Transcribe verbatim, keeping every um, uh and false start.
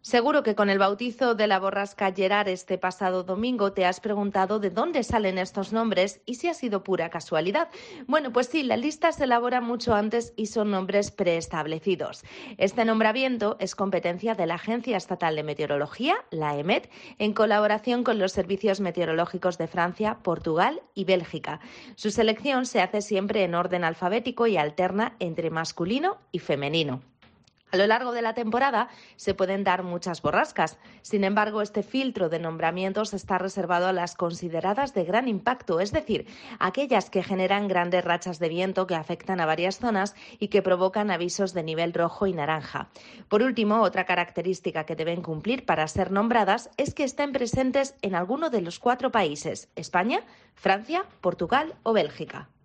Seguro que con el bautizo de la borrasca Gerard este pasado domingo te has preguntado de dónde salen estos nombres y si ha sido pura casualidad. Bueno, pues sí, la lista se elabora mucho antes y son nombres preestablecidos. Este nombramiento es competencia de la Agencia Estatal de Meteorología, la E M E T, en colaboración con los servicios meteorológicos de Francia, Portugal y Bélgica. Su selección se hace siempre en orden alfabético y alterna entre masculino y femenino. A lo largo de la temporada se pueden dar muchas borrascas. Sin embargo, este filtro de nombramientos está reservado a las consideradas de gran impacto, es decir, aquellas que generan grandes rachas de viento que afectan a varias zonas y que provocan avisos de nivel rojo y naranja. Por último, otra característica que deben cumplir para ser nombradas es que estén presentes en alguno de los cuatro países: España, Francia, Portugal o Bélgica.